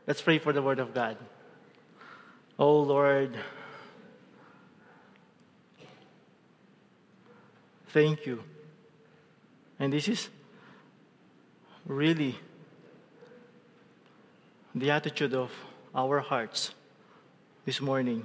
Let's pray for the Word of God. Oh Lord, thank you. And this is really the attitude of our hearts this morning.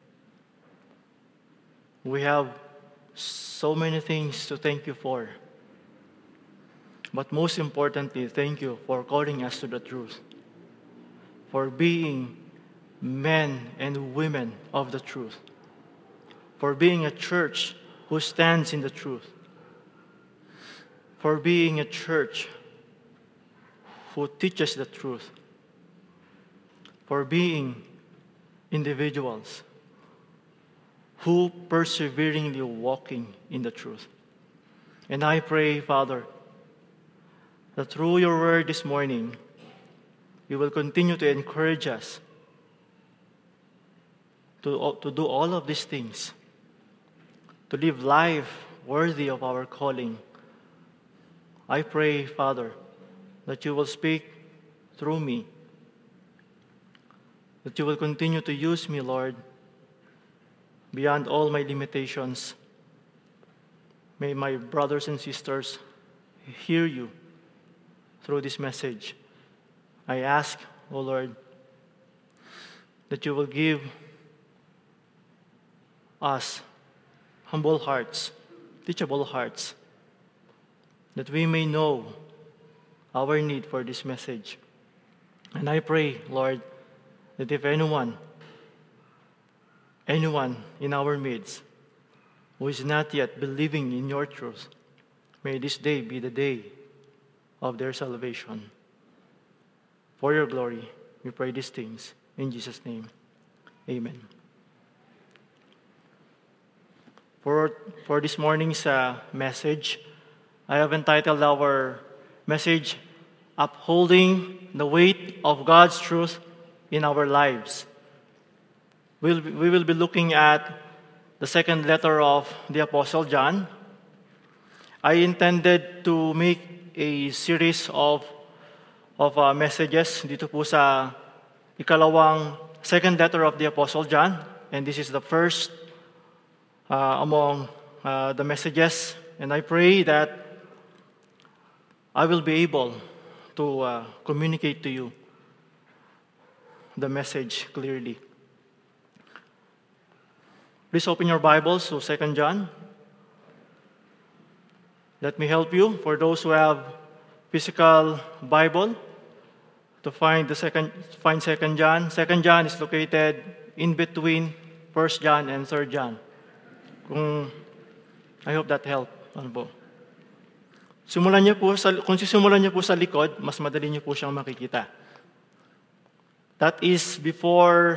We have so many things to thank you for. But most importantly, thank you for calling us to the truth, for being men and women of the truth, for being a church who stands in the truth, for being a church who teaches the truth, for being individuals who perseveringly walking in the truth. And I pray, Father, that through your word this morning, you will continue to encourage us to do all of these things, to live life worthy of our calling. I pray, Father, that you will speak through me, that you will continue to use me, Lord, beyond all my limitations. May my brothers and sisters hear you through this message. I ask, O Lord, that you will give us humble hearts, teachable hearts, that we may know our need for this message. And I pray, Lord, that if anyone in our midst who is not yet believing in your truth, may this day be the day of their salvation. For your glory, we pray these things in Jesus' name. Amen. For this morning's message, I have entitled our message, Upholding the Weight of God's Truth in Our Lives. We will be looking at the second letter of the Apostle John. I intended to make a series of messages dito po sa second letter of the Apostle John. And this is the first among the messages. And I pray that I will be able to communicate to you the message clearly. Please open your Bibles to 2 John. Let me help you, for those who have physical Bible, to find 2 John. 2 John is located in between 1 John and 3 John. I hope that helped. Kung sisimulan niyo po sa likod, mas madali niyo po siyang makikita. That is before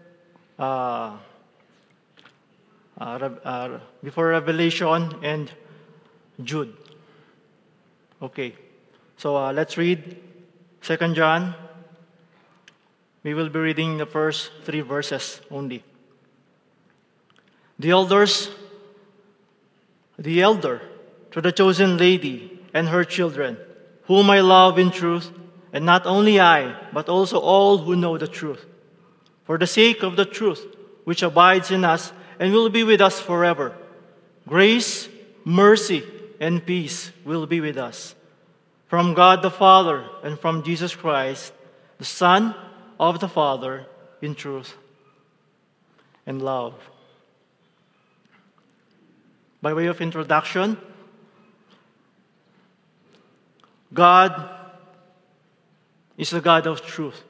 Revelation and Jude. Okay. So let's read 2 John. We will be reading the first 3 verses only. The elder to the chosen lady and her children, whom I love in truth, and not only I, but also all who know the truth, for the sake of the truth which abides in us and will be with us forever. Grace, mercy, and peace will be with us from God the Father and from Jesus Christ, the Son of the Father, in truth and love. By way of introduction, God is the God of truth.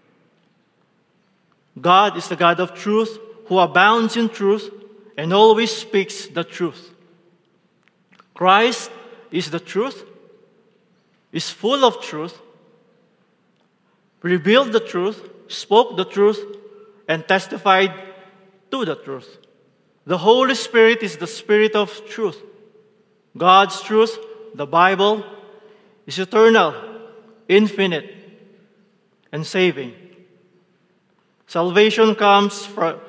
God is the God of truth who abounds in truth and always speaks the truth. Christ is the truth, is full of truth, revealed the truth, spoke the truth, and testified to the truth. The Holy Spirit is the Spirit of truth. God's truth, the Bible, is eternal, infinite, and saving. Salvation comes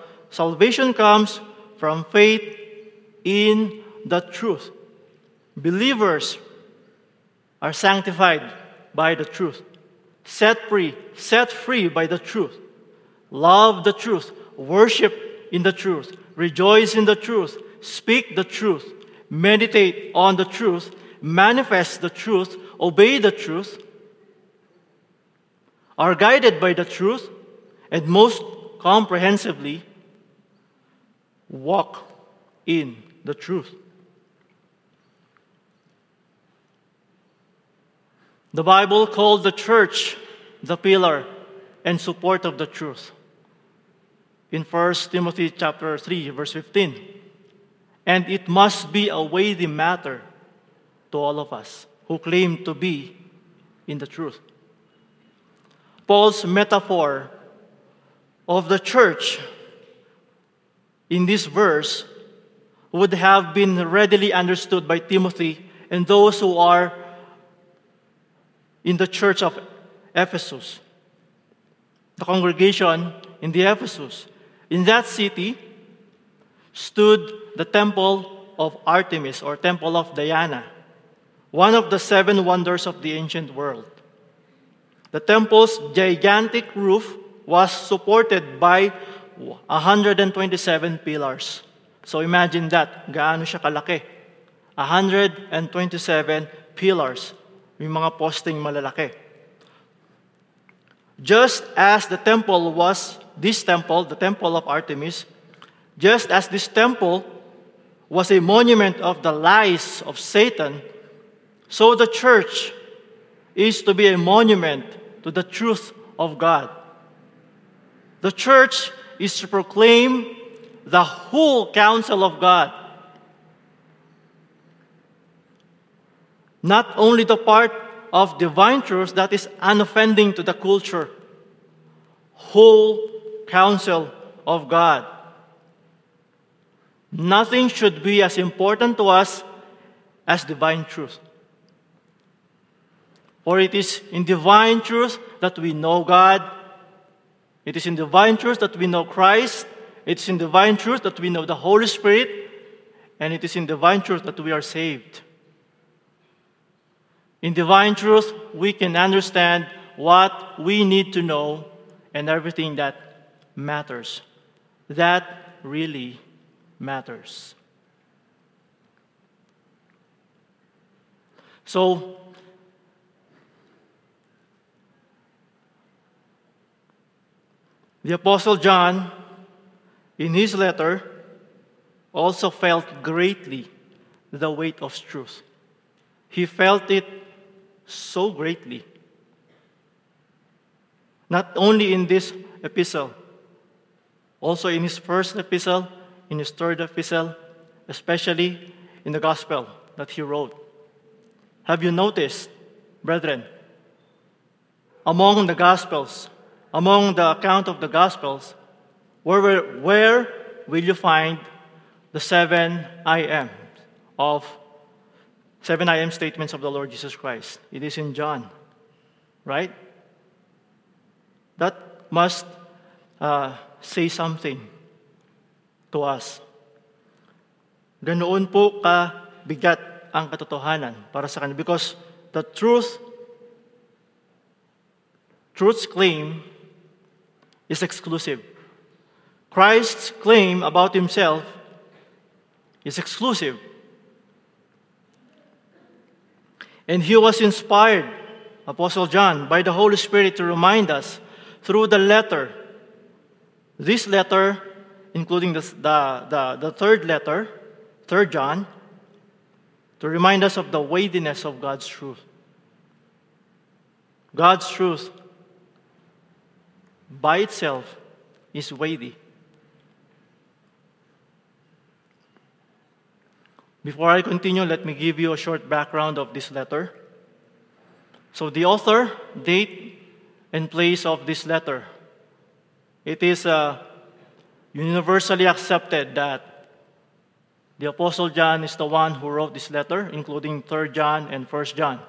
from faith in the truth. Believers are sanctified by the truth. set free by the truth. Love the truth, worship in the truth, rejoice in the truth, speak the truth, meditate on the truth, manifest the truth, obey the truth, are guided by the truth, and most comprehensively, walk in the truth. The Bible called the church the pillar and support of the truth. In 1 Timothy chapter 3, verse 15. And it must be a weighty matter to all of us who claim to be in the truth. Paul's metaphor of the church in this verse would have been readily understood by Timothy and those who are in the church of Ephesus. The congregation in the Ephesus. In that city stood the temple of Artemis or temple of Diana, one of the 7 wonders of the ancient world. The temple's gigantic roof was supported by 127 pillars. So imagine that, gaano siya kalaki. 127 pillars, may mga posting malalaki. Just as the temple was, this temple, the temple of Artemis, just as this temple was a monument of the lies of Satan, so the church is to be a monument to the truth of God. The church is to proclaim the whole counsel of God. Not only the part of divine truth that is unoffending to the culture, whole counsel of God. Nothing should be as important to us as divine truth. For it is in divine truth that we know God. It is in divine truth that we know Christ. It is in divine truth that we know the Holy Spirit. And it is in divine truth that we are saved. In divine truth, we can understand what we need to know and everything that matters. That really matters. So, the Apostle John, in his letter, also felt greatly the weight of truth. He felt it so greatly. Not only in this epistle, also in his first epistle, in his third epistle, especially in the gospel that he wrote. Have you noticed, brethren, among the gospels, among the account of the gospels, where will you find the 7 I am statements of the Lord Jesus Christ? It is in John, right? That must say something to us. Ganoon po kabigat ang katotohanan para sa kanya because the truth's claim is exclusive. Christ's claim about himself is exclusive. And he was inspired, Apostle John, by the Holy Spirit to remind us through the letter. This letter, including the third letter, 3 John, to remind us of the weightiness of God's truth. God's truth by itself is weighty. Before I continue, let me give you a short background of this letter. So the author, date, and place of this letter. It is universally accepted that the Apostle John is the one who wrote this letter, including 3 John and 1 John.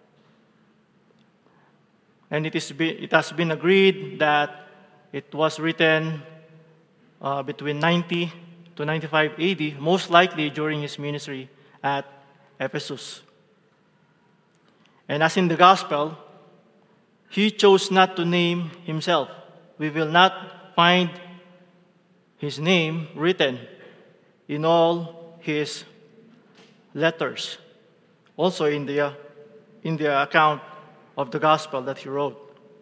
And it has been agreed that it was written between 90 to 95 AD, most likely during his ministry at Ephesus. And as in the gospel, he chose not to name himself. We will not find his name written in all his letters, also in the account of the gospel that he wrote.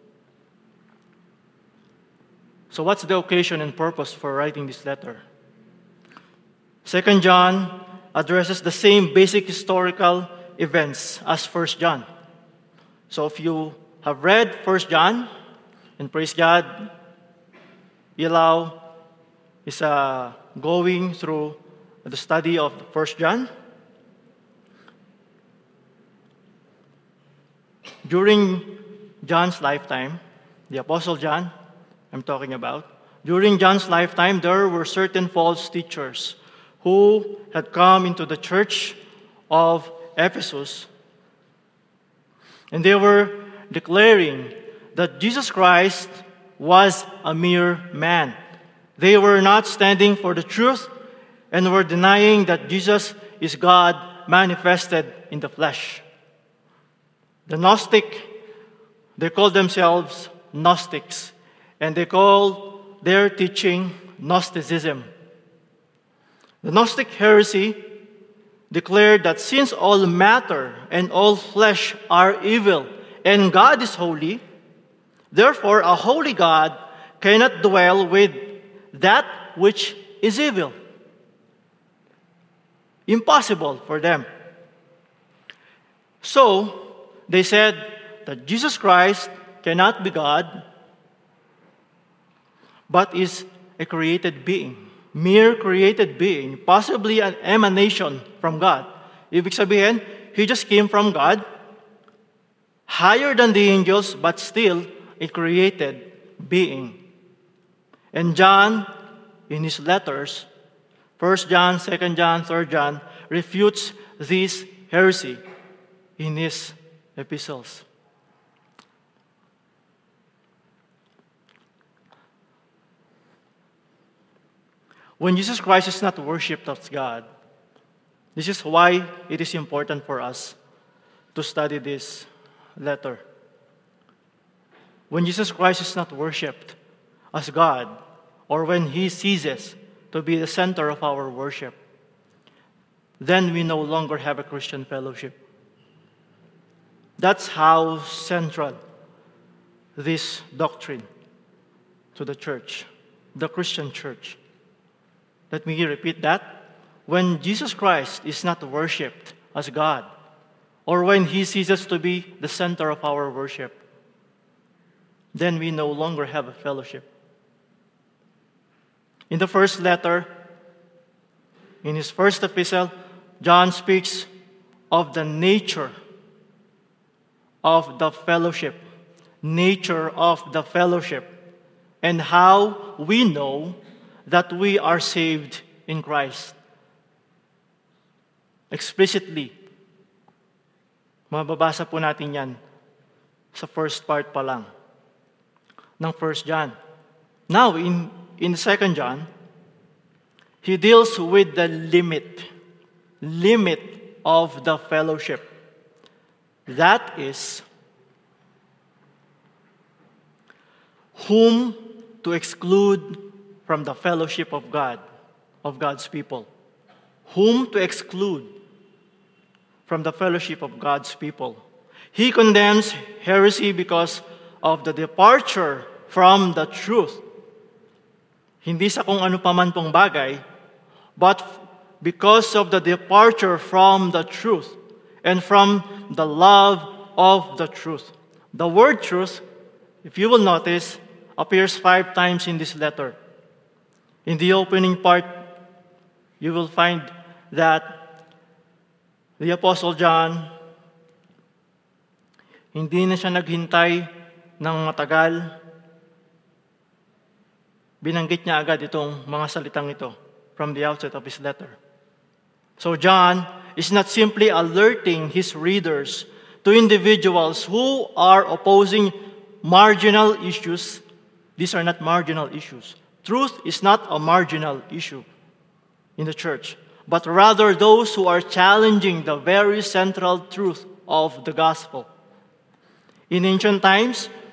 So what's the occasion and purpose for writing this letter? 2 John addresses the same basic historical events as 1 John. So if you have read 1 John, and praise God, Ilaw is going through the study of 1 John. During John's lifetime, the Apostle John, I'm talking about, during John's lifetime, there were certain false teachers who had come into the church of Ephesus, and they were declaring that Jesus Christ was a mere man. They were not standing for the truth and were denying that Jesus is God manifested in the flesh. The Gnostic, they call themselves Gnostics, and they call their teaching Gnosticism. The Gnostic heresy declared that since all matter and all flesh are evil and God is holy, therefore a holy God cannot dwell with that which is evil. Impossible for them. So, they said that Jesus Christ cannot be God, but is a created being, mere created being, possibly an emanation from God. Ibig sabihin, He just came from God, higher than the angels, but still a created being. And John, in his letters, 1 John, 2 John, 3 John, refutes this heresy in his epistles. When Jesus Christ is not worshipped as God, this is why it is important for us to study this letter. When Jesus Christ is not worshipped as God, or when He ceases to be the center of our worship, then we no longer have a Christian fellowship. That's how central this doctrine to the church, the Christian church. Let me repeat that. When Jesus Christ is not worshipped as God, or when He ceases to be the center of our worship, then we no longer have a fellowship. In the first letter, in his first epistle, John speaks of the nature of the fellowship, and how we know that we are saved in Christ. Explicitly, mababasa po natin yan sa first part pa lang ng 1 John. Now, in 2 John, he deals with the limit of the fellowship. That is, whom to exclude from the fellowship of God, of God's people. Whom to exclude from the fellowship of God's people. He condemns heresy because of the departure from the truth. Hindi sa kung ano paman pong bagay, but because of the departure from the truth and from the love of the truth. The word truth, if you will notice, appears 5 times in this letter. In the opening part, you will find that the Apostle John, hindi na siya naghintay ng matagal. Binanggit niya agad itong mga salitang ito from the outset of his letter. So John is not simply alerting his readers to individuals who are opposing marginal issues. These are not marginal issues. Truth is not a marginal issue in the church, but rather those who are challenging the very central truth of the gospel. In ancient times,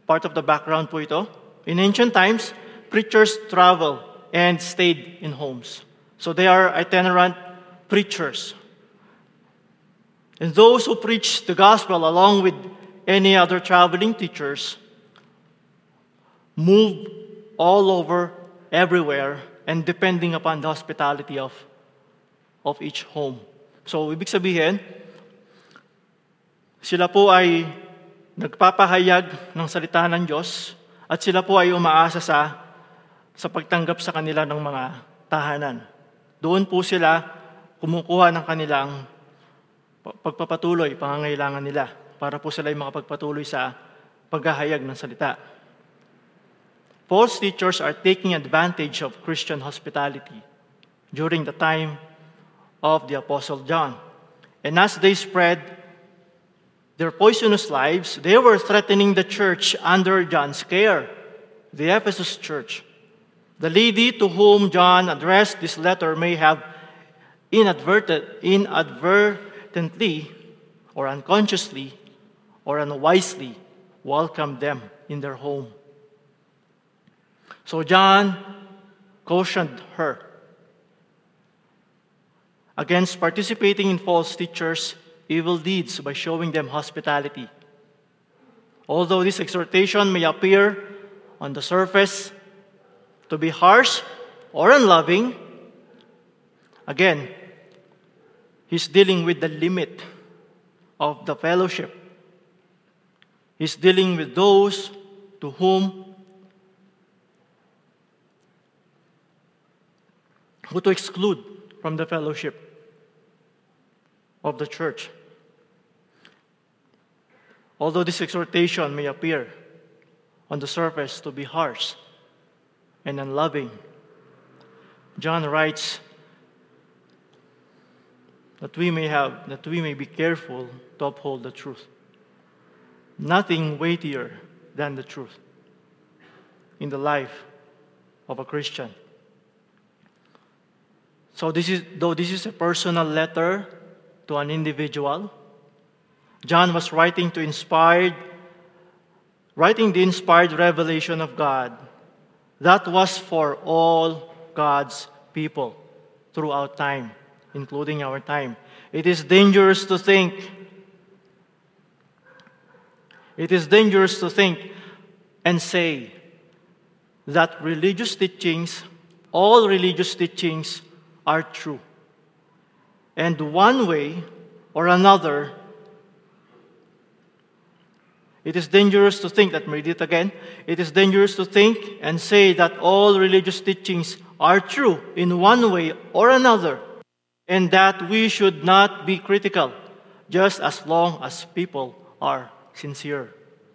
part of the background po ito. In ancient times, preachers travel and stayed in homes. So they are itinerant preachers. And those who preach the gospel along with any other traveling teachers move all over, everywhere, and depending upon the hospitality of each home. So, ibig sabihin, sila po ay nagpapahayag ng salita ng Diyos at sila po ay umaasa sa pagtanggap sa kanila ng mga tahanan. Doon po sila kumukuha ng kanilang pagpapatuloy, pangangailangan nila para po sila ay makapagpatuloy sa paghahayag ng salita. False teachers are taking advantage of Christian hospitality during the time of the Apostle John. And as they spread their poisonous lives, they were threatening the church under John's care, the Ephesus church. The lady to whom John addressed this letter may have inadvertently or unconsciously or unwisely welcomed them in their home. So John cautioned her against participating in false teachers' evil deeds by showing them hospitality. Although this exhortation may appear on the surface to be harsh or unloving, again, he's dealing with the limit of the fellowship. He's dealing with those to who to exclude from the fellowship of the church. Although this exhortation may appear on the surface to be harsh and unloving, John writes that we may be careful to uphold the truth. Nothing weightier than the truth in the life of a Christian. So though this is a personal letter to an individual, John was writing the inspired revelation of God that was for all God's people throughout time, including our time. It is dangerous to think and say that all religious teachings are true. And one way or another, it is dangerous to think, let me read it again. It is dangerous to think and say that all religious teachings are true in one way or another, and that we should not be critical, just as long as people are sincere.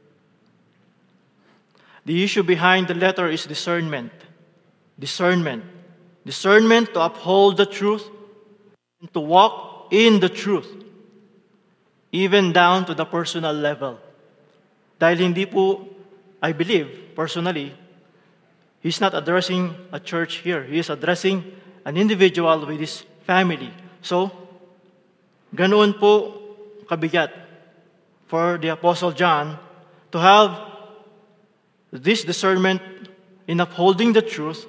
The issue behind the letter is discernment. Discernment to uphold the truth and to walk in the truth, even down to the personal level. Dahil hindi po, I believe, personally, he's not addressing a church here. He is addressing an individual with his family. So, ganoon po kabigat for the Apostle John to have this discernment in upholding the truth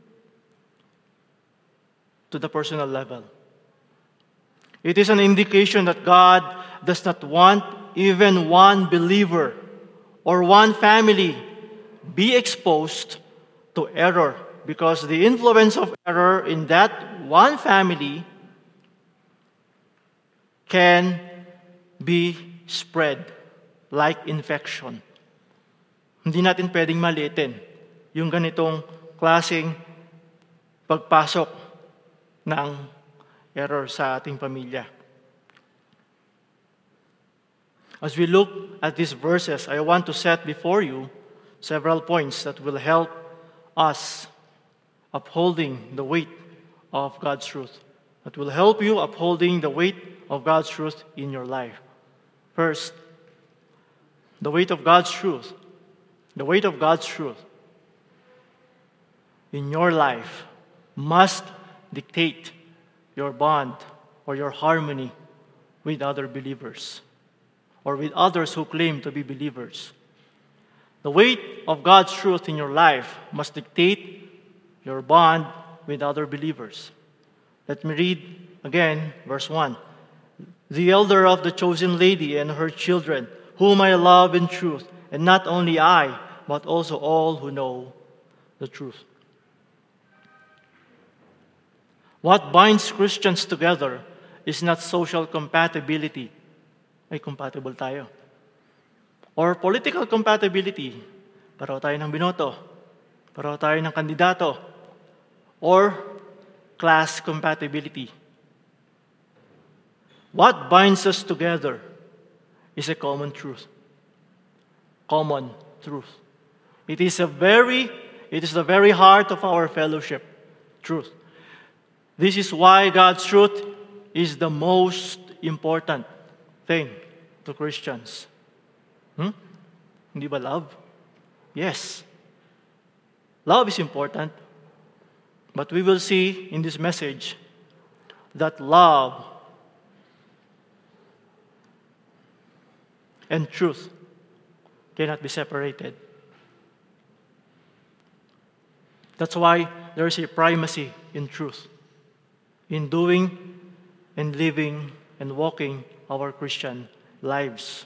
to the personal level. It is an indication that God does not want even one believer or one family be exposed to error, because the influence of error in that one family can be spread like infection. Hindi natin pwedeng maliitin yung ganitong klaseng pagpasok ng error sa ating pamilya. As we look at these verses, I want to set before you several points that will help us upholding the weight of God's truth. That will help you upholding the weight of God's truth in your life. First, the weight of God's truth. The weight of God's truth in your life must dictate your bond or your harmony with other believers or with others who claim to be believers. The weight of God's truth in your life must dictate your bond with other believers. Let me read again verse 1. The elder of the chosen lady and her children, whom I love in truth, and not only I, but also all who know the truth. What binds Christians together is not social compatibility. Ay, compatible tayo. Or political compatibility. Pareho tayo ng binoto. Pareho tayo ng kandidato. Or class compatibility. What binds us together is a common truth. Common truth. It is the very heart of our fellowship. Truth. This is why God's truth is the most important thing to Christians. Hindi ba love? Yes. Love is important. But we will see in this message that love and truth cannot be separated. That's why there is a primacy in truth, in doing and living and walking our Christian lives.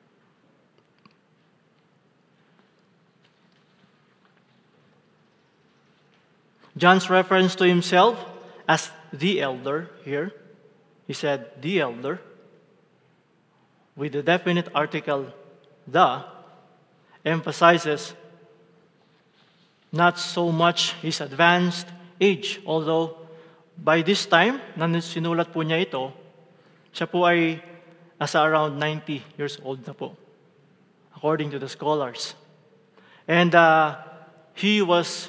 John's reference to himself as the elder here, he said, the elder, with the definite article, the, emphasizes not so much his advanced age, although by this time, na sinulat po niya ito, siya po ay asa around 90 years old na po, according to the scholars. And he was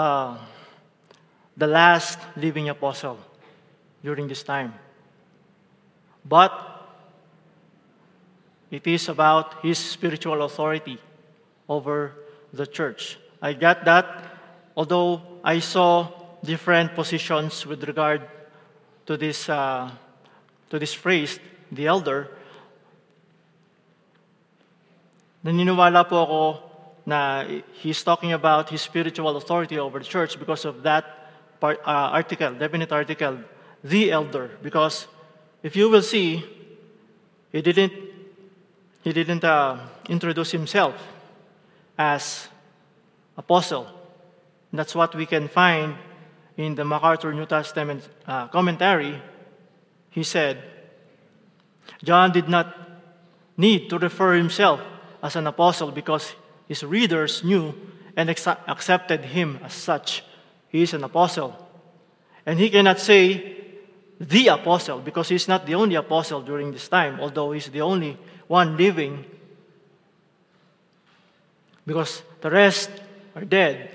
the last living apostle during this time. But it is about his spiritual authority over the church. I got that, although I saw different positions with regard to this phrase, the elder. Naniniwala po ako na he's talking about his spiritual authority over the church because of that article, definite article, the elder. Because if you will see, he didn't introduce himself as apostle. That's what we can find in the MacArthur New Testament commentary. He said, John did not need to refer himself as an apostle because his readers knew and accepted him as such. He is an apostle. And he cannot say the apostle because he's not the only apostle during this time, although he's the only one living, because the rest are dead.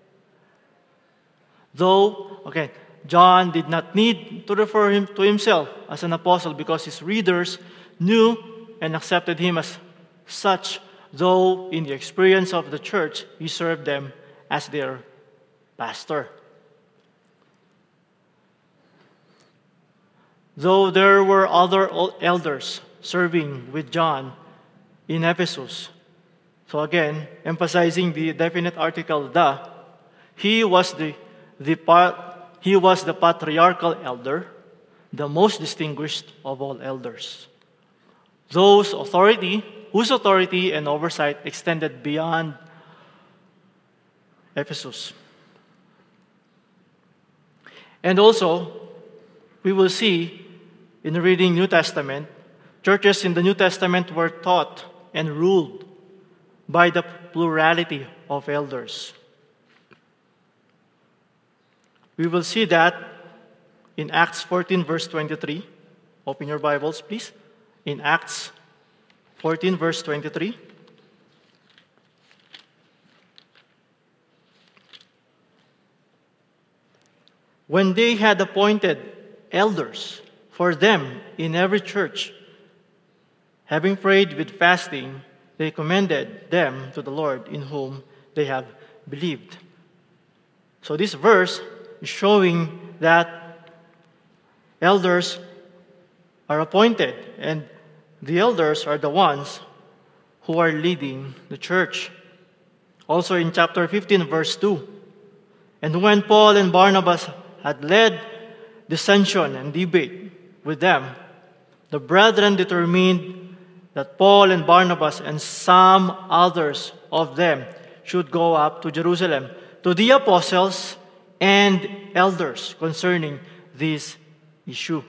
John did not need to refer him to himself as an apostle because his readers knew and accepted him as such, though in the experience of the church, he served them as their pastor. Though there were other elders serving with John in Ephesus, so again, emphasizing the definite article, he was the patriarchal elder, the most distinguished of all elders. Whose authority and oversight extended beyond Ephesus. And also, we will see in reading New Testament, churches in the New Testament were taught and ruled by the plurality of elders. We will see that in Acts 14, verse 23. Open your Bibles, please. In Acts 14, verse 23. When they had appointed elders for them in every church, having prayed with fasting, they commended them to the Lord in whom they have believed. So this verse is showing that elders are appointed, and the elders are the ones who are leading the church. Also in chapter 15, verse 2. And when Paul and Barnabas had led dissension and debate with them, the brethren determined that Paul and Barnabas and some others of them should go up to Jerusalem to the apostles and elders concerning this issue.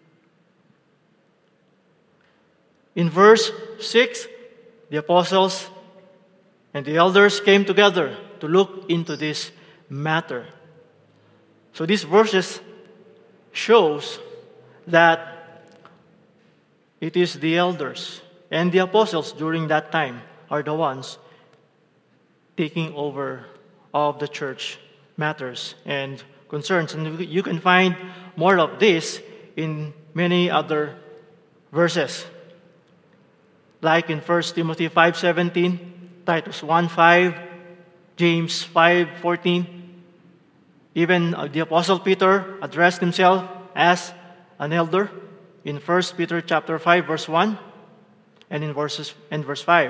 In verse 6, the apostles and the elders came together to look into this matter. So these verses shows that it is the elders and the apostles during that time are the ones taking over of the church matters and concerns. And you can find more of this in many other verses. Like in 1 Timothy 5:17, Titus 1:5, James 5:14. Even the Apostle Peter addressed himself as an elder in 1 Peter chapter 5, verse 1, and in verse 5.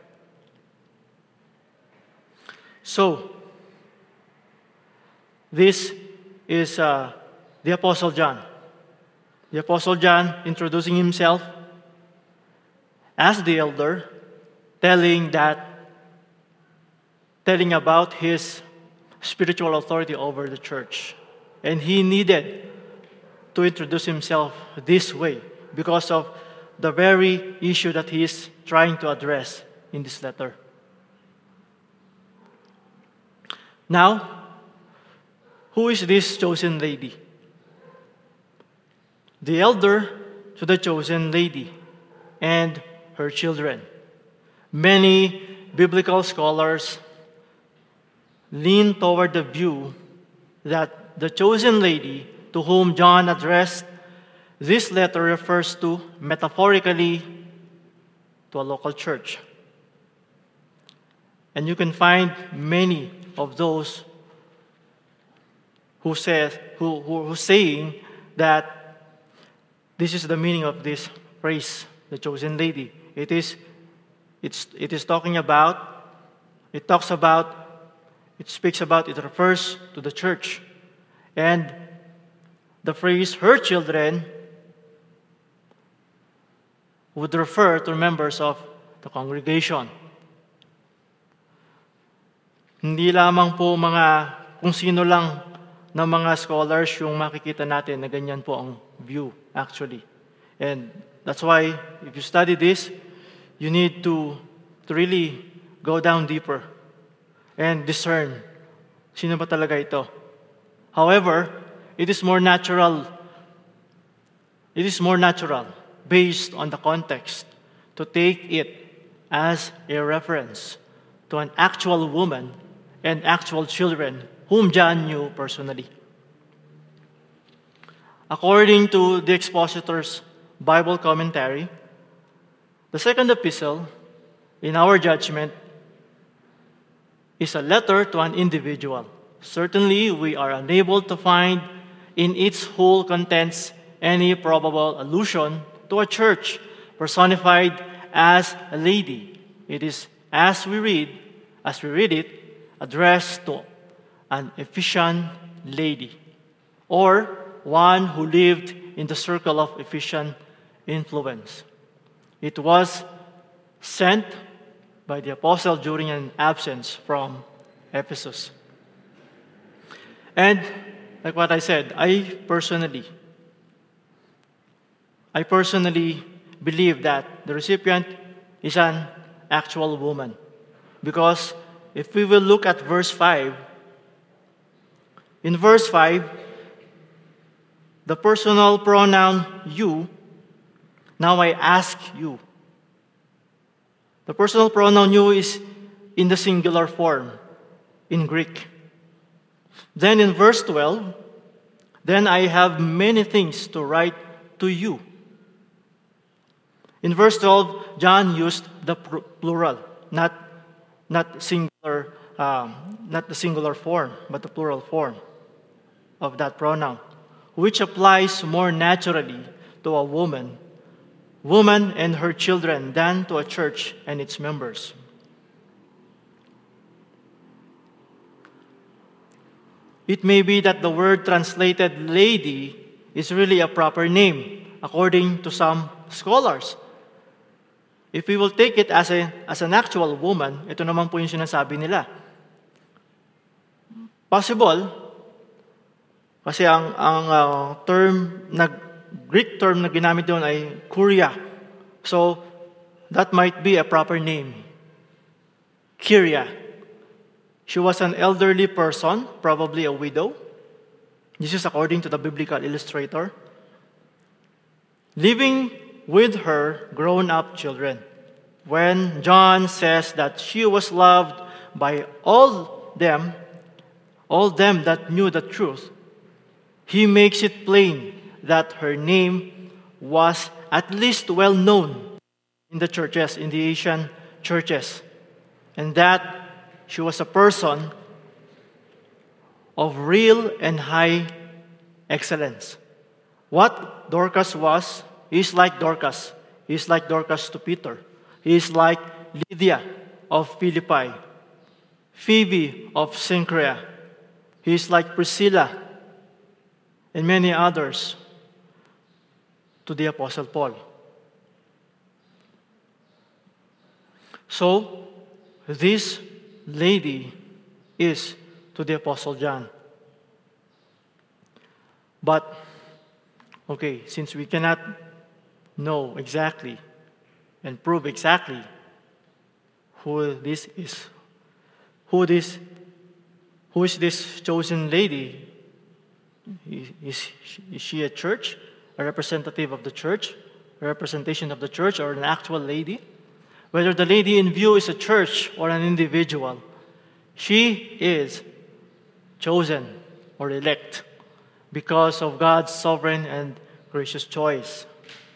So, this is the Apostle John. The Apostle John introducing himself as the elder, telling about his spiritual authority over the church. And he needed to introduce himself this way because of the very issue that he is trying to address in this letter. Now, who is this chosen lady? The elder to the chosen lady and her children. Many biblical scholars lean toward the view that the chosen lady to whom John addressed this letter refers to metaphorically to a local church. And you can find many of those who saying that this is the meaning of this phrase, the chosen lady. It refers to the church. And the phrase, her children, would refer to members of the congregation. Hindi lamang po kung sino lang na mga scholars yung makikita natin na ganyan po ang view, actually. And that's why, if you study this, you need to really go down deeper and discern sino ba talaga ito. However, it is more natural based on the context to take it as a reference to an actual woman and actual children whom John knew personally. According to the Expositor's Bible commentary, the second epistle, in our judgment, is a letter to an individual. Certainly, we are unable to find in its whole contents any probable allusion to a church personified as a lady. It is, as we read it, addressed to an Ephesian lady or one who lived in the circle of Ephesian influence. It was sent by the apostle during an absence from Ephesus. And like what I said, I personally believe that the recipient is an actual woman. Because if we will look at verse 5, in verse 5, the personal pronoun you, now I ask you. The personal pronoun you is in the singular form in Greek. Then in verse 12, then I have many things to write to you. In verse 12, John used the plural, not the singular form, but the plural form of that pronoun, which applies more naturally to a woman and her children than to a church and its members. It may be that the word translated lady is really a proper name, according to some scholars. If we will take it as an actual woman, ito naman po yung sinasabi nila. Possible, kasi ang Greek term na ginamit doon ay kuria. So, that might be a proper name. Kyria. She was an elderly person, probably a widow. This is according to the biblical illustrator. Living with her grown-up children. When John says that she was loved by all them that knew the truth, he makes it plain that her name was at least well known in the churches, in the Asian churches, and that she was a person of real and high excellence. What Dorcas was, is like Dorcas. He is like Dorcas to Peter. He is like Lydia of Philippi, Phoebe of Cenchrea. He is like Priscilla and many others to the Apostle Paul. So, this lady is to the Apostle John. But, okay, since we cannot know exactly and prove exactly who is this chosen lady? Is she a church, a representative of the church, a representation of the church, or an actual lady? Whether the lady in view is a church or an individual, she is chosen or elect because of God's sovereign and gracious choice.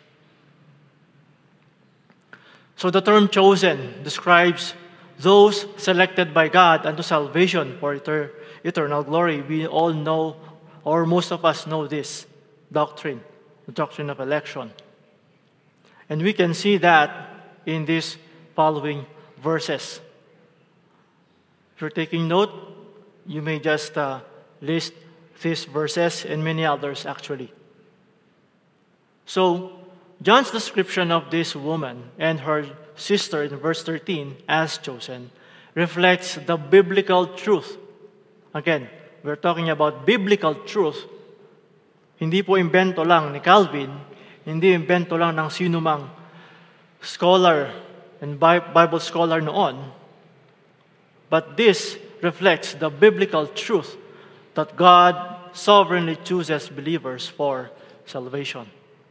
So the term chosen describes those selected by God unto salvation for eternal glory. We all know, or most of us know this doctrine, the doctrine of election. And we can see that in these following verses. If you're taking note, you may just list these verses and many others actually. So, John's description of this woman and her sister in verse 13 as chosen reflects the biblical truth. Again, we're talking about biblical truth. Hindi po imbento lang ni Calvin, hindi imbento lang ng sinumang scholar and Bible scholar noon, but this reflects the biblical truth that God sovereignly chooses believers for salvation.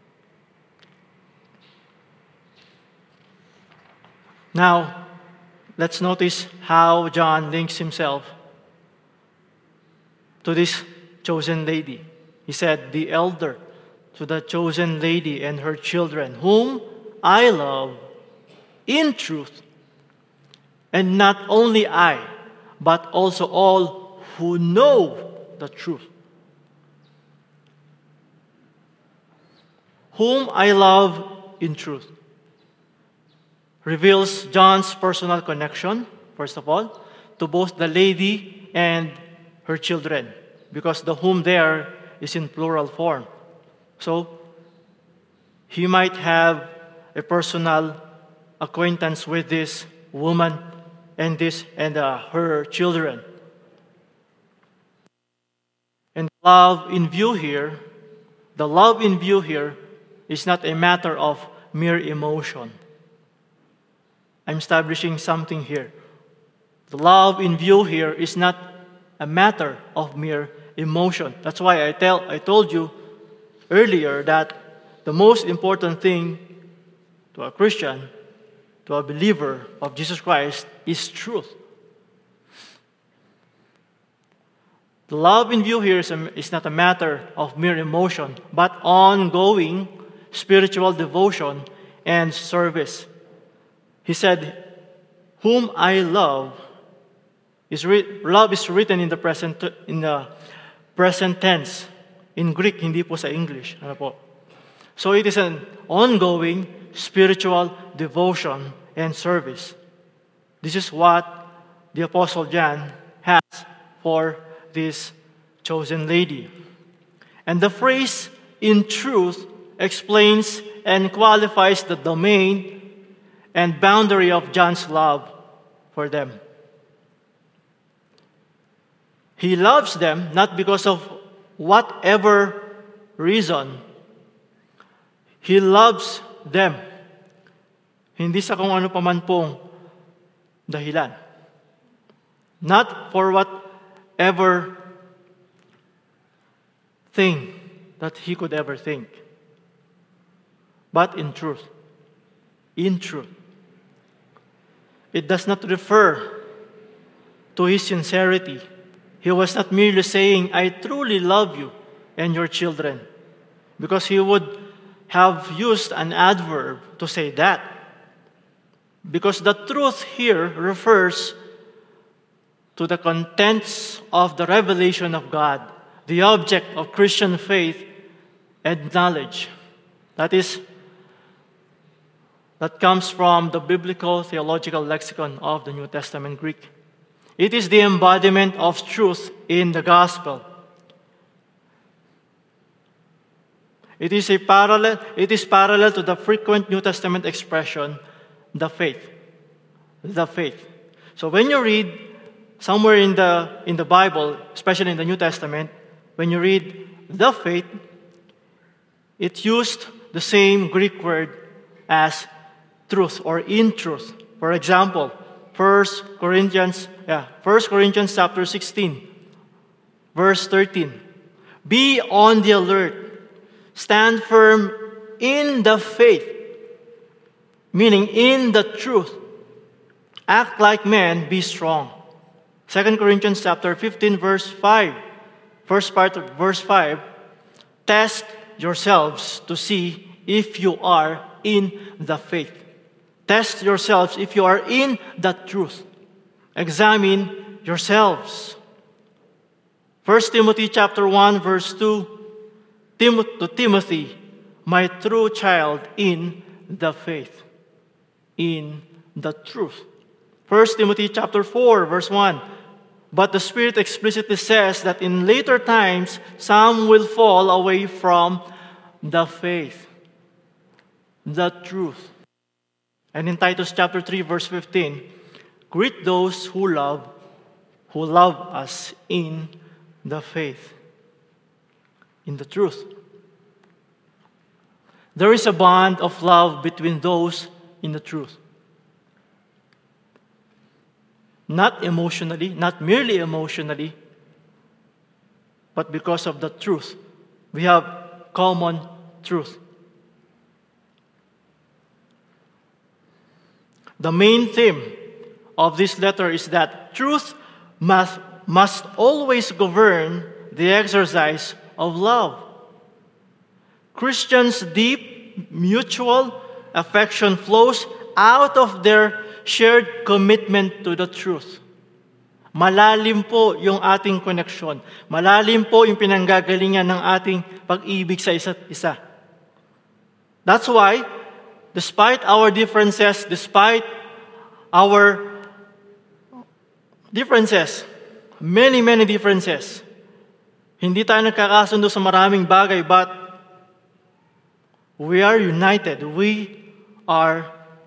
Now, let's notice how John links himself to this chosen lady. He said, the elder to the chosen lady and her children, whom I love in truth, and not only I, but also all who know the truth. Whom I love in truth reveals John's personal connection, first of all, to both the lady and her children, because the whom there is in plural form. So, he might have a personal acquaintance with this woman and her children. And the love in view here is not a matter of mere emotion. I'm establishing something here. The love in view here is not a matter of mere emotion. That's why I told you earlier that the most important thing to a Christian, to a believer of Jesus Christ, is truth. The love in view here is not a matter of mere emotion, but ongoing spiritual devotion and service. He said, whom I love, love is written in the present tense. In Greek, hindi po sa English. Ano po? So it is an ongoing spiritual devotion and service. This is what the Apostle John has for this chosen lady. And the phrase "in truth" explains and qualifies the domain and boundary of John's love for them. He loves them not because of whatever reason. He loves them. Hindi sa kung ano paman pong dahilan. Not for whatever thing that he could ever think. But in truth. In truth. It does not refer to his sincerity. He was not merely saying, "I truly love you and your children," because he would have used an adverb to say that. Because the truth here refers to the contents of the revelation of God, the object of Christian faith and knowledge. That comes from the biblical theological lexicon of the New Testament Greek. It is the embodiment of truth in the gospel. It is parallel to the frequent New Testament expression, the faith. The faith. So when you read somewhere in the Bible, especially in the New Testament, when you read the faith, it used the same Greek word as truth or in truth. For example, 1 Corinthians chapter 16, verse 13. Be on the alert. Stand firm in the faith, meaning in the truth. Act like men, be strong. 2 Corinthians chapter 15, verse 5. First part of verse 5. Test yourselves to see if you are in the faith. Test yourselves if you are in the truth. Examine yourselves. 1 Timothy chapter 1, verse 2. To Timothy, my true child in the faith, in the truth. 1 Timothy chapter 4, verse 1. But the Spirit explicitly says that in later times, some will fall away from the faith, the truth. And in Titus chapter 3, verse 15, greet those who love us in the faith, in the truth. There is a bond of love between those in the truth. Not emotionally, not merely emotionally, but because of the truth. We have common truth. The main theme of this letter is that truth must always govern the exercise of love. Christians' deep mutual affection flows out of their shared commitment to the truth. Malalim po yung ating koneksyon. Malalim po yung pinanggagalingan ng ating pag-ibig sa isa't isa. That's why, despite our differences, many differences, hindi tayo nagkakasundo sa maraming bagay, but we are united. We are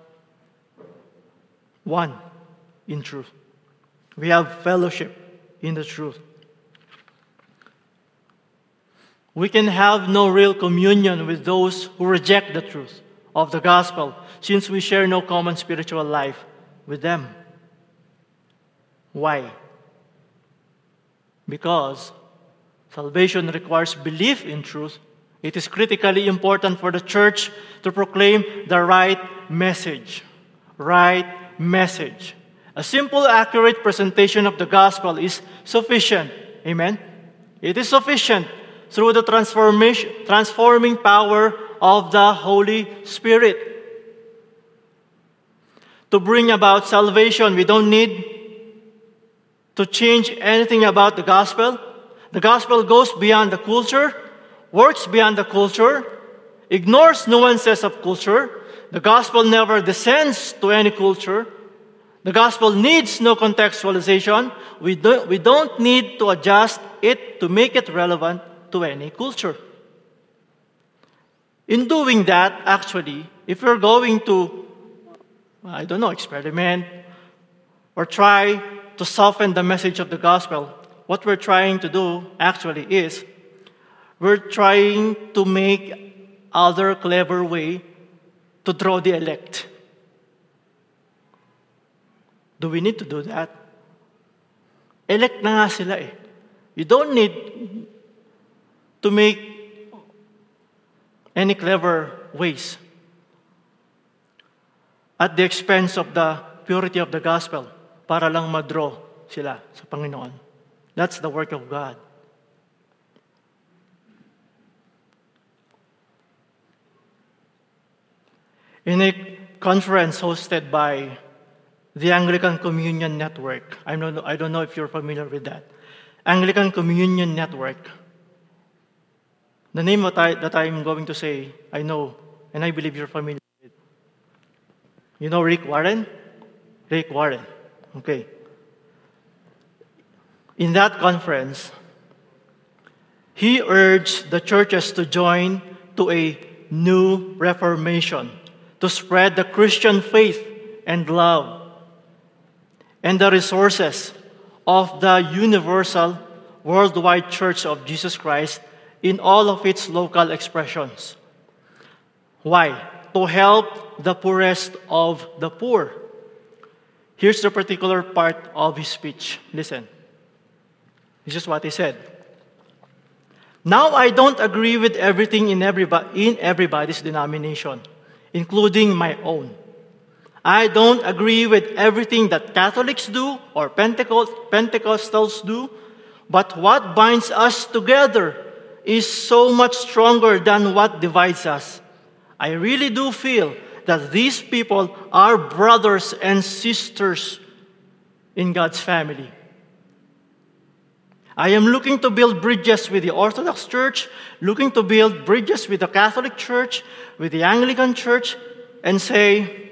one in truth. We have fellowship in the truth. We can have no real communion with those who reject the truth of the gospel, since we share no common spiritual life with them. Why? Because salvation requires belief in truth. It is critically important for the church to proclaim the right message. Right message. A simple, accurate presentation of the gospel is sufficient. Amen? It is sufficient through the transforming power of the Holy Spirit. To bring about salvation, we don't need to change anything about the gospel. The gospel goes beyond the culture, works beyond the culture, ignores nuances of culture. The gospel never descends to any culture. The gospel needs no contextualization. We don't need to adjust it to make it relevant to any culture. In doing that, actually, if you're going to, experiment or try to soften the message of the gospel, what we're trying to do actually is we're trying to make other clever way to draw the elect. Do we need to do that? Elect na nga sila eh. You don't need to make any clever ways at the expense of the purity of the gospel para lang madraw sila sa Panginoon. That's the work of God. In a conference hosted by the Anglican Communion Network, I don't know if you're familiar with that. Anglican Communion Network. The name that I'm going to say, I know, and I believe you're familiar with. You know Rick Warren? Rick Warren. Okay. In that conference, he urged the churches to join to a new reformation, to spread the Christian faith and love, and the resources of the universal, worldwide Church of Jesus Christ in all of its local expressions. Why? To help the poorest of the poor. Here's the particular part of his speech. Listen. This is what he said. Now I don't agree with everything in everybody's denomination, including my own. I don't agree with everything that Catholics do or Pentecostals do, but what binds us together is so much stronger than what divides us. I really do feel that these people are brothers and sisters in God's family. I am looking to build bridges with the Orthodox Church, looking to build bridges with the Catholic Church, with the Anglican Church, and say,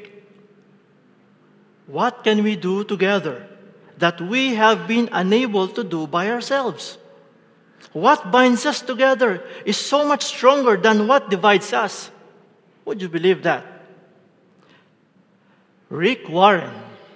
what can we do together that we have been unable to do by ourselves? What binds us together is so much stronger than what divides us. Would you believe that? Rick Warren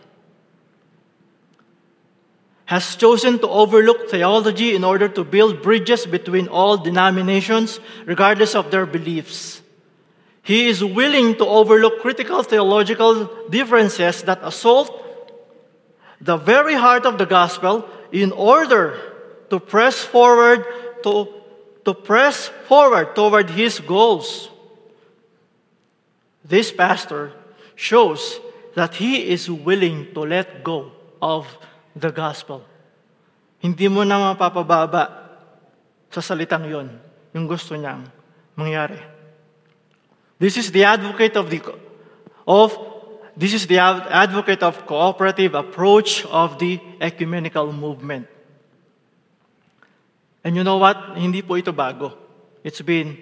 has chosen to overlook theology in order to build bridges between all denominations, regardless of their beliefs. He is willing to overlook critical theological differences that assault the very heart of the gospel in order to press forward toward his goals. This pastor shows that he is willing to let go of the gospel. Hindi mo na mapapababa sa salitang yon yung gusto niyang mangyari. This is the advocate of cooperative approach of the ecumenical movement. And you know what? Hindi po ito bago. It's been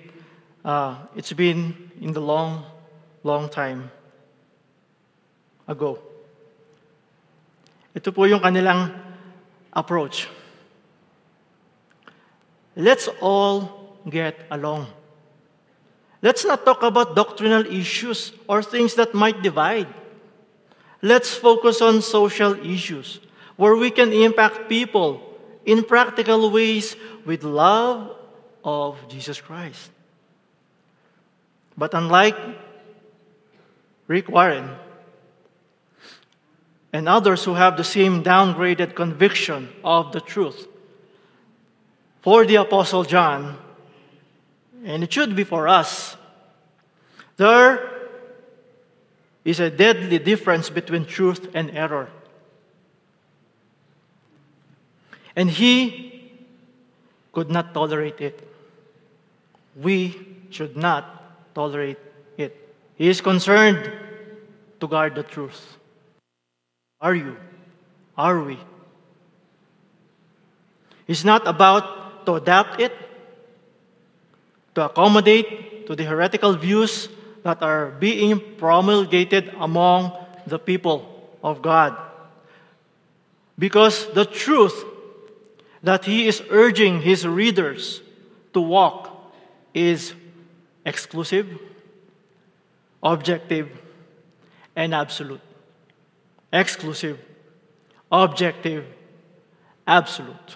in the long time ago. Ito po yung kanilang approach. Let's all get along. Let's not talk about doctrinal issues or things that might divide. Let's focus on social issues where we can impact people in practical ways with love of Jesus Christ. But unlike Rick Warren and others who have the same downgraded conviction of the truth, for the Apostle John, and it should be for us, there is a deadly difference between truth and error. And he could not tolerate it. We should not tolerate it. He is concerned to guard the truth. Are you? Are we? It's not about to adapt it, to accommodate to the heretical views that are being promulgated among the people. of God. Because the truth that he is urging his readers to walk is exclusive, objective, and absolute. Exclusive, objective, absolute.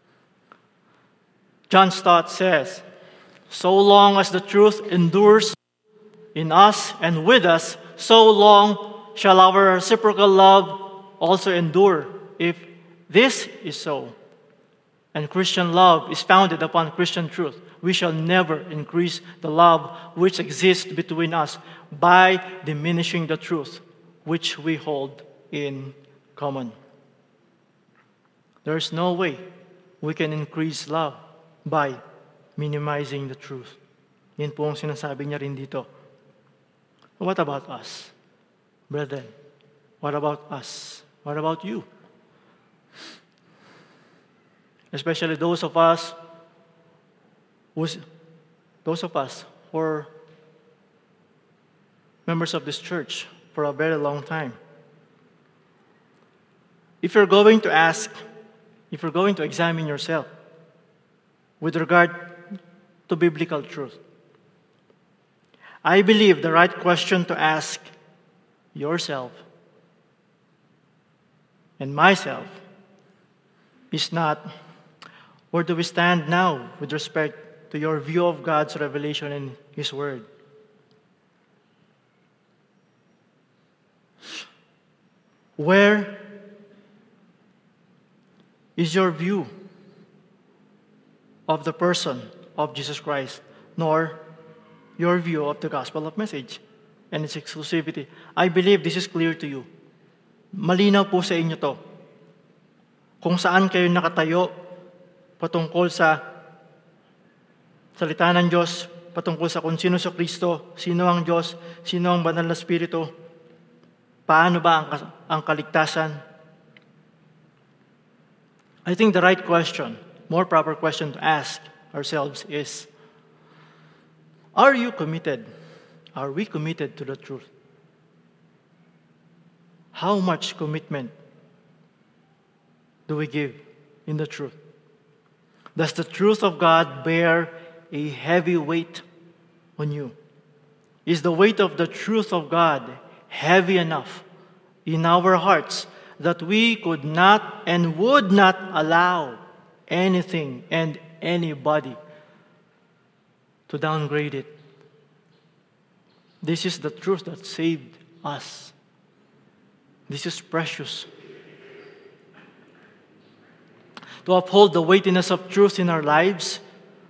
John Stott says, "So long as the truth endures in us and with us, so long shall our reciprocal love also endure. If this is so, and Christian love is founded upon Christian truth, we shall never increase the love which exists between us by diminishing the truth which we hold in common." There is no way we can increase love by minimizing the truth. Yan po ang sinasabi niya rin dito. What about us, brethren? What about us? What about you? Especially those of us who are members of this church for a very long time. If you're going to examine yourself with regard to biblical truth, I believe the right question to ask yourself and myself is not, where do we stand now with respect to your view of God's revelation in His Word? Where is your view of the person of Jesus Christ, nor your view of the gospel of message and its exclusivity? I believe this is clear to you. Malinaw po sa inyo to. Kung saan kayo nakatayo patungkol sa salita ng Diyos, patungkol sa kung sino sa Kristo, sino ang Diyos, sino ang banal na Espiritu, paano ba ang kaligtasan? I think the right question, more proper question to ask ourselves is, are you committed? Are we committed to the truth? How much commitment do we give in the truth? Does the truth of God bear a heavy weight on you? Is the weight of the truth of God heavy enough in our hearts that we could not and would not allow anything and anybody to downgrade it? This is the truth that saved us. This is precious. To uphold the weightiness of truth in our lives,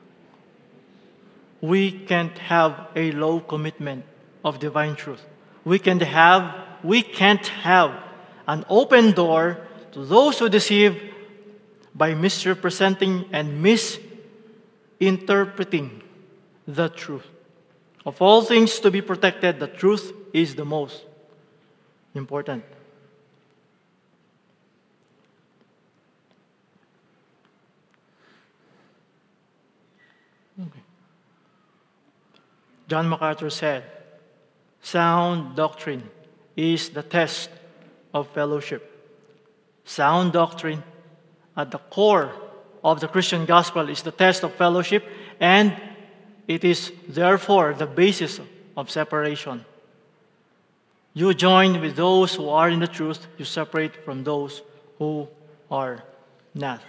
we can't have a low commitment of divine truth. We can't have an open door to those who deceive by misrepresenting and misinterpreting the truth. Of all things to be protected, the truth is the most important. Okay. John MacArthur said, "Sound doctrine is the test of fellowship." Sound doctrine at the core of the Christian gospel is the test of fellowship, and it is therefore the basis of separation. You join with those who are in the truth, you separate from those who are not.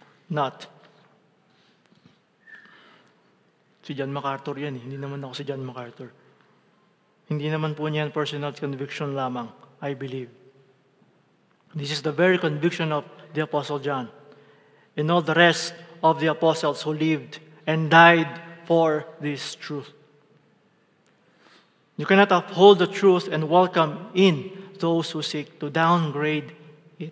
Si John MacArthur yan. Hindi naman ako si John MacArthur. Hindi naman po niyan personal conviction lamang, I believe. This is the very conviction of the Apostle John and all the rest of the apostles who lived and died for this truth. You cannot uphold the truth and welcome in those who seek to downgrade it.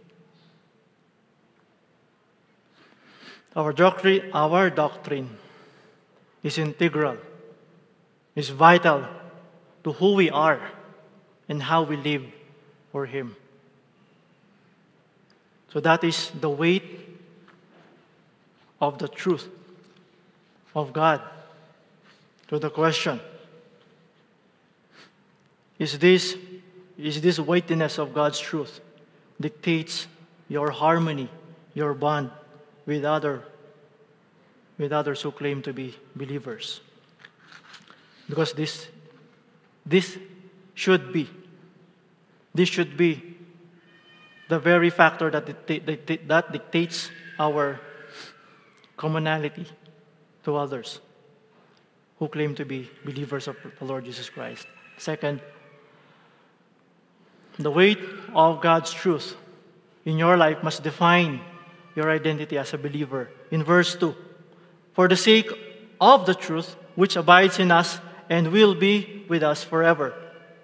Our doctrine is integral, is vital to who we are and how we live for Him. So that is the weight of the truth of God. To the question, is this is this weightiness of God's truth dictates your harmony, your bond with others who claim to be believers. Because this should be the very factor that dictates our commonality to others who claim to be believers of the Lord Jesus Christ. Second, the weight of God's truth in your life must define your identity as a believer. In verse 2, for the sake of the truth which abides in us and will be with us forever.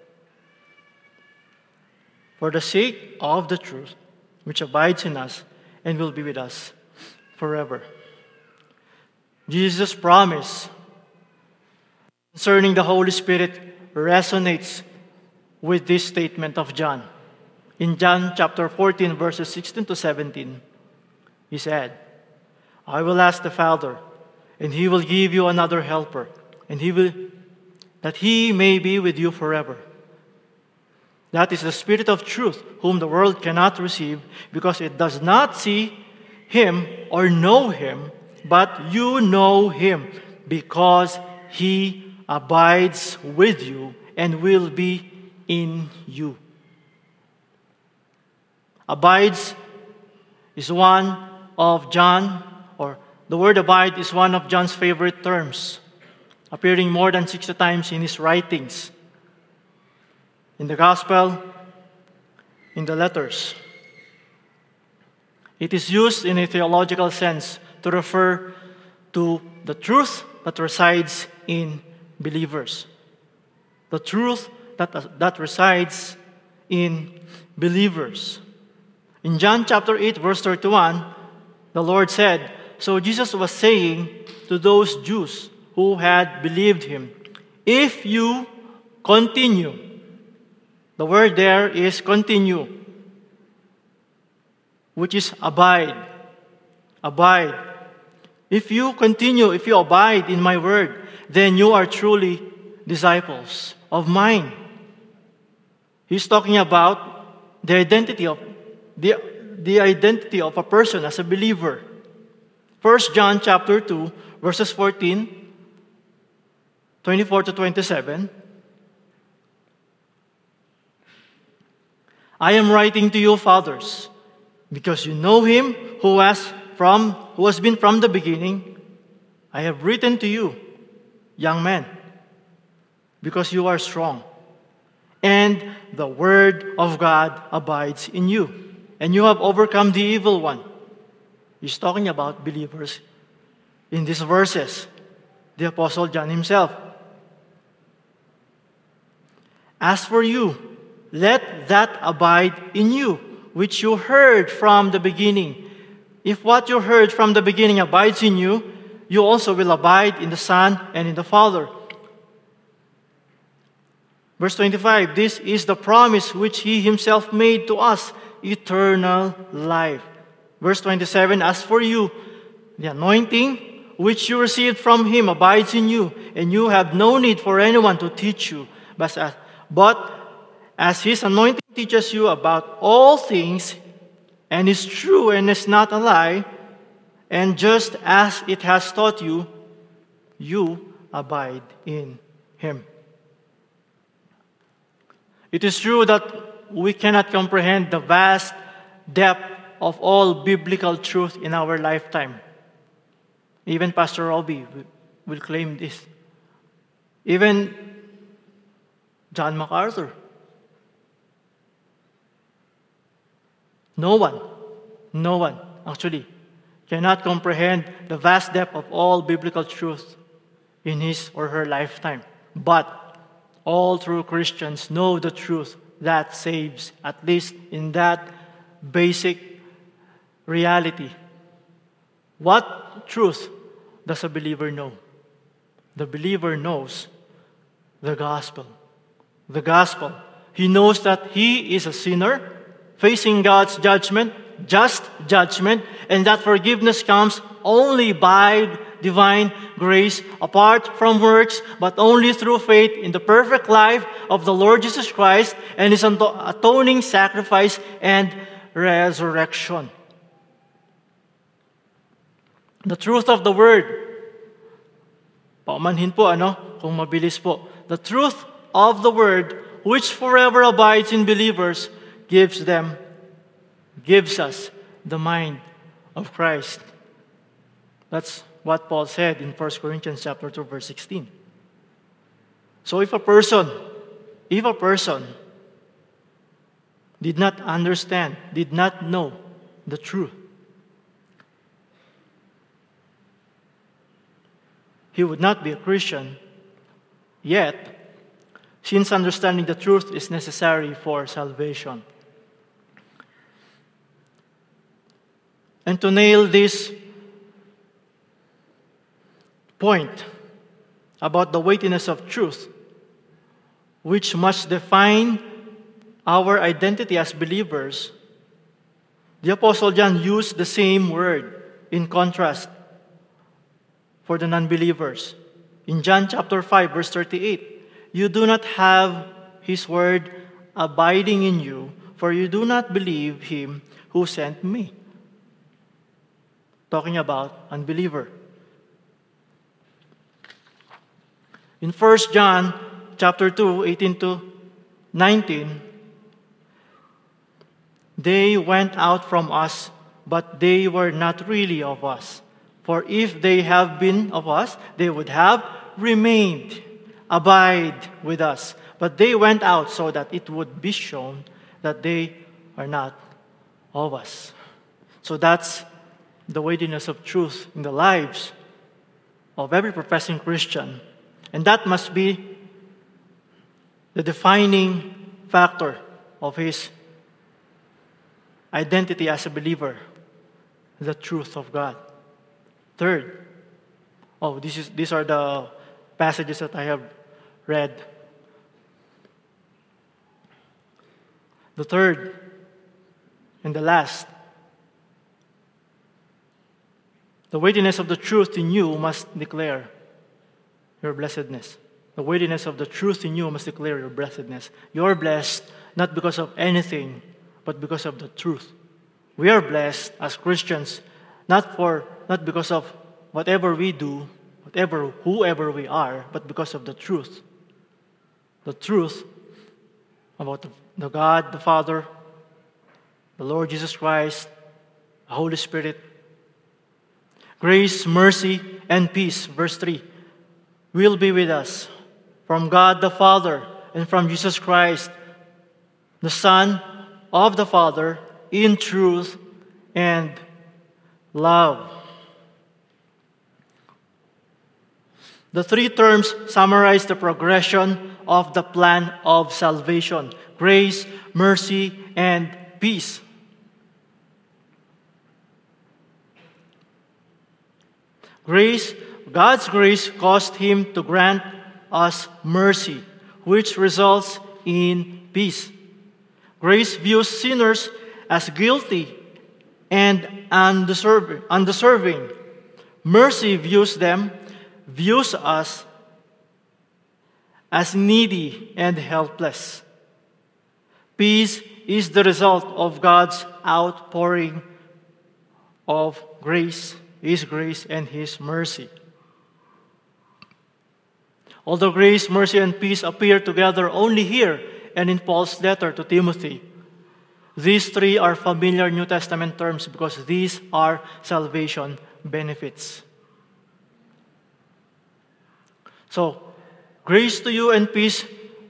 For the sake of the truth which abides in us and will be with us forever. Jesus' promise concerning the Holy Spirit resonates with this statement of John. In John chapter 14, verses 16 to 17, he said, I will ask the Father, and he will give you another helper, that he may be with you forever. That is the Spirit of truth, whom the world cannot receive, because it does not see him or know him, but you know him, because he abides with you and will be in you. Abides is one of John, or the word abide is one of John's favorite terms, appearing more than 60 times in his writings, in the Gospel, in the letters. It is used in a theological sense to refer to the truth that resides in believers. The truth that resides in believers. In John chapter 8, verse 31, the Lord said, so Jesus was saying to those Jews who had believed him, if you continue, the word there is continue, which is abide. Abide. If you continue, if you abide in my word, then you are truly disciples of mine. He's talking about the identity of a person as a believer. 1 John chapter 2, verses 14, 24 to 27. I am writing to you, fathers, because you know him who has been from the beginning. I have written to you, young men, because you are strong, and the word of God abides in you, and you have overcome the evil one. He's talking about believers in these verses, the Apostle John himself. As for you, let that abide in you, which you heard from the beginning. If what you heard from the beginning abides in you, you also will abide in the Son and in the Father. Verse 25, this is the promise which he himself made to us, eternal life. Verse 27, as for you, the anointing which you received from him abides in you, and you have no need for anyone to teach you. But as his anointing teaches you about all things, and is true and is not a lie, and just as it has taught you, you abide in him. It is true that we cannot comprehend the vast depth of all biblical truth in our lifetime. Even Pastor Robbie will claim this. Even John MacArthur. No one actually cannot comprehend the vast depth of all biblical truth in his or her lifetime. But all true Christians know the truth that saves, at least in that basic reality. What truth does a believer know? The believer knows the gospel. The gospel. He knows that he is a sinner facing God's judgment, just judgment, and that forgiveness comes only by divine grace apart from works, but only through faith in the perfect life of the Lord Jesus Christ and His atoning sacrifice and resurrection. The truth of the Word. Paumanhin po, kung mabilis po. The truth of the Word, which forever abides in believers, gives us the mind of Christ. That's what Paul said in 1 Corinthians chapter 2, verse 16. So if a person did not understand, did not know the truth, he would not be a Christian. Yet, since understanding the truth is necessary for salvation. And to nail this point about the weightiness of truth, which must define our identity as believers, the Apostle John used the same word in contrast for the non-believers. In John chapter 5, verse 38, you do not have His word abiding in you, for you do not believe Him who sent me. Talking about unbeliever. In 1 John chapter 2, 18 to 19, they went out from us, but they were not really of us. For if they have been of us, they would have remained, abide with us. But they went out so that it would be shown that they are not of us. So that's the weightiness of truth in the lives of every professing Christian. And that must be the defining factor of his identity as a believer, the truth of God. Third, these are the passages that I have read. The third and the last, the weightiness of the truth in you must declare your blessedness. The weightiness of the truth in you must declare your blessedness. You're blessed not because of anything, but because of the truth. We are blessed as Christians not because of whatever we do, whoever we are, but because of the truth. The truth about the God, the Father, the Lord Jesus Christ, the Holy Spirit. Grace, mercy, and peace, verse 3, will be with us from God the Father and from Jesus Christ, the Son of the Father, in truth and love. The three terms summarize the progression of the plan of salvation: grace, mercy, and peace. Grace, God's grace caused Him to grant us mercy, which results in peace. Grace views sinners as guilty and undeserving. Mercy views us as needy and helpless. Peace is the result of God's outpouring of grace, His grace and His mercy. Although grace, mercy, and peace appear together only here and in Paul's letter to Timothy, these three are familiar New Testament terms because these are salvation benefits. So, grace to you and peace,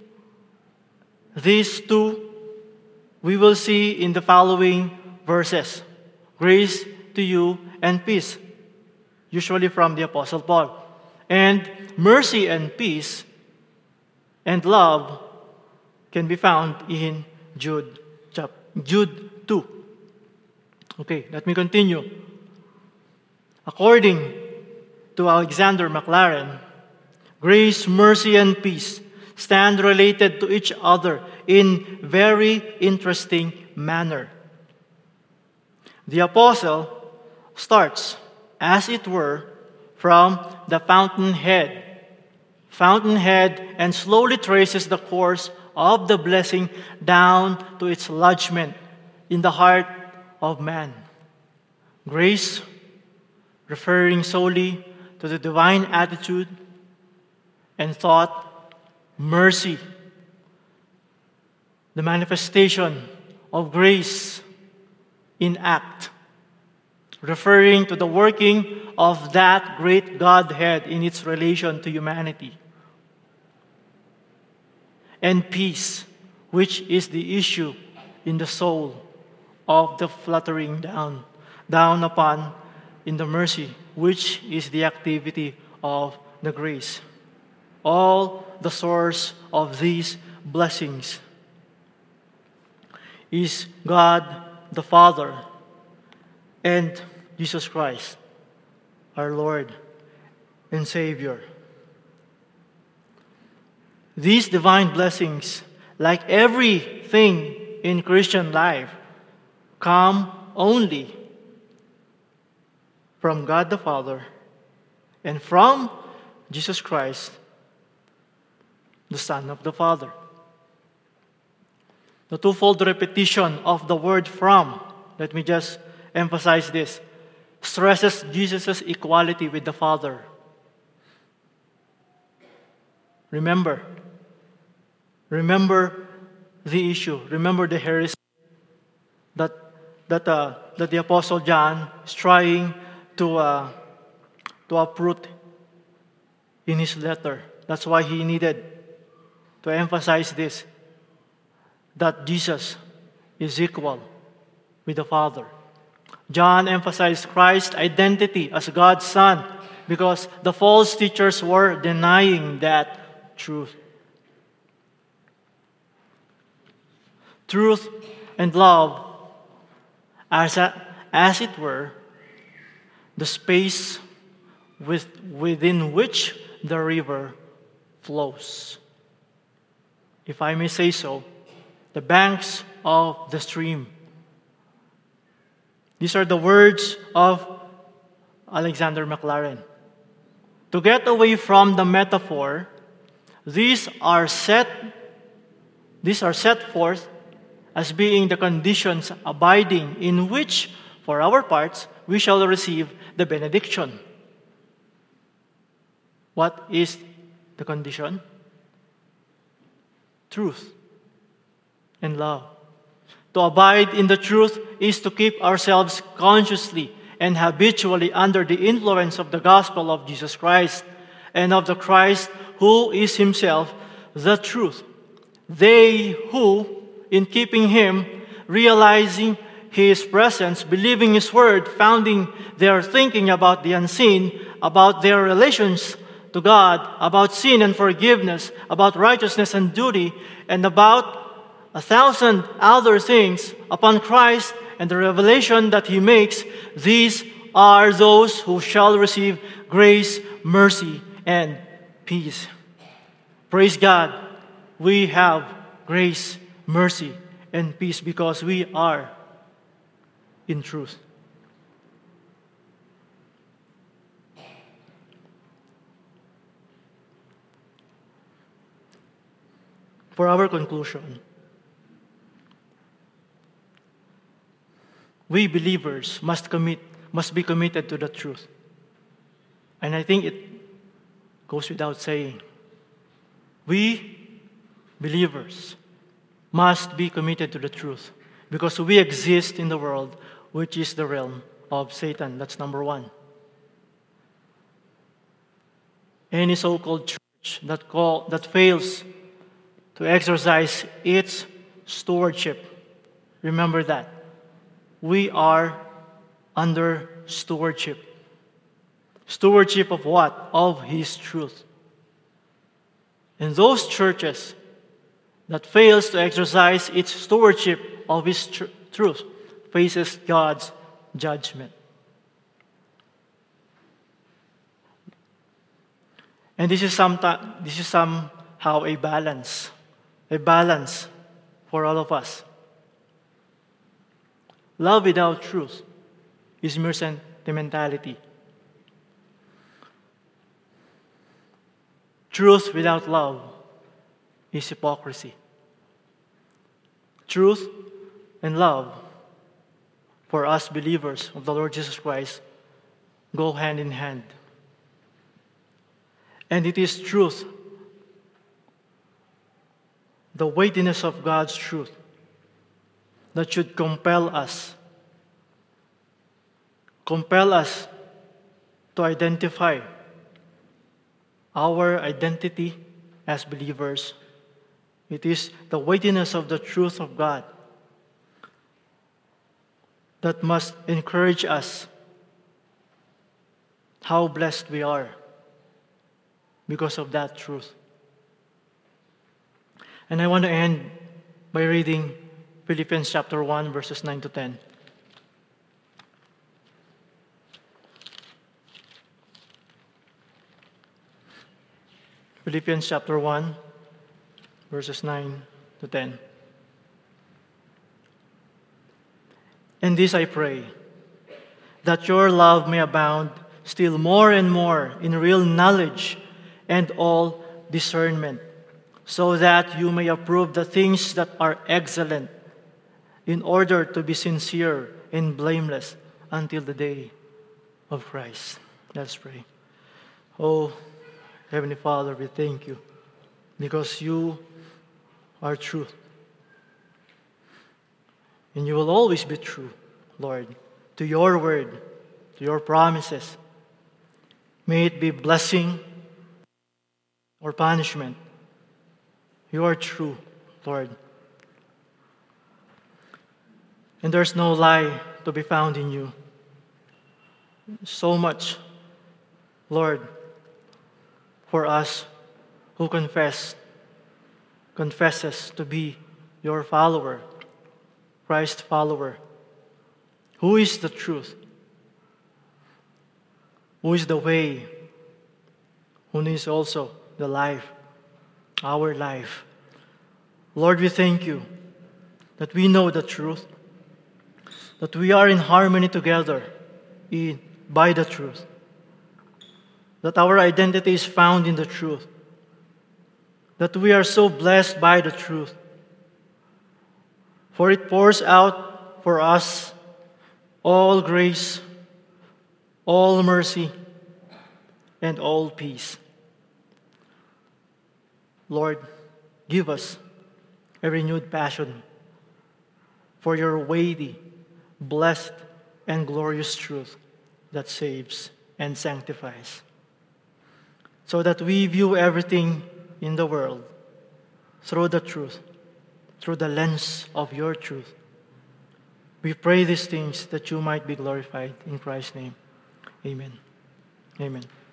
these two we will see in the following verses. Grace to you and peace, usually from the Apostle Paul. And mercy and peace and love can be found in Jude 2. Okay, let me continue. According to Alexander Maclaren, grace, mercy, and peace stand related to each other in very interesting manner. The apostle starts, as it were, from the fountainhead, and slowly traces the course of the blessing down to its lodgment in the heart of man. Grace, referring solely to the divine attitude and thought. Mercy, the manifestation of grace in act, referring to the working of that great Godhead in its relation to humanity. And peace, which is the issue in the soul of the fluttering down upon in the mercy, which is the activity of the grace. All the source of these blessings is God the Father and Jesus Christ, our Lord and Savior. These divine blessings, like everything in Christian life, come only from God the Father and from Jesus Christ, the Son of the Father. The twofold repetition of the word from, let me just emphasize this, stresses Jesus' equality with the Father. Remember the issue. Remember the heresy that the Apostle John is trying to uproot in his letter. That's why he needed to emphasize this, that Jesus is equal with the Father. John emphasized Christ's identity as God's Son because the false teachers were denying that truth. Truth and love, as it were, the space within which the river flows. If I may say so, the banks of the stream. These are the words of Alexander Maclaren. To get away from the metaphor, these are set forth as being the conditions abiding in which, for our parts, we shall receive the benediction. What is the condition? Truth and love. To abide in the truth is to keep ourselves consciously and habitually under the influence of the gospel of Jesus Christ and of the Christ who is himself the truth. They who, in keeping him, realizing his presence, believing his word, founding their thinking about the unseen, about their relations to God, about sin and forgiveness, about righteousness and duty, and about 1,000 other things upon Christ and the revelation that he makes, these are those who shall receive grace, mercy, and peace. Praise God, we have grace, mercy, and peace because we are in truth. For our conclusion, we believers must be committed to the truth. And I think it goes without saying. We believers must be committed to the truth because we exist in the world which is the realm of Satan. That's number one. Any so-called church that fails to exercise its stewardship, remember that. We are under stewardship. Stewardship of what? Of his truth. And those churches that fails to exercise its stewardship of his truth faces God's judgment. And this is somehow a balance for all of us. Love without truth is mere sentimentality. Truth without love is hypocrisy. Truth and love for us believers of the Lord Jesus Christ go hand in hand. And it is truth, the weightiness of God's truth, that should compel us to identify our identity as believers. It is the weightiness of the truth of God that must encourage us how blessed we are because of that truth. And I want to end by reading Philippians chapter 1, verses 9 to 10. Philippians chapter 1, verses 9 to 10. And this I pray, that your love may abound still more and more in real knowledge and all discernment, so that you may approve the things that are excellent, in order to be sincere and blameless until the day of Christ. Let's pray. Oh, Heavenly Father, we thank you because you are truth. And you will always be true, Lord, to your word, to your promises. May it be blessing or punishment. You are true, Lord. And there's no lie to be found in you. So much, Lord, for us who confesses to be your follower, Christ follower. Who is the truth? Who is the way? Who is also the life, our life? Lord, we thank you that we know the truth, that we are in harmony together by the truth, that our identity is found in the truth, that we are so blessed by the truth, for it pours out for us all grace, all mercy, and all peace. Lord, give us a renewed passion for your weighty, blessed, and glorious truth that saves and sanctifies, so that we view everything in the world through the truth, through the lens of your truth. We pray these things that you might be glorified in Christ's name. Amen. Amen.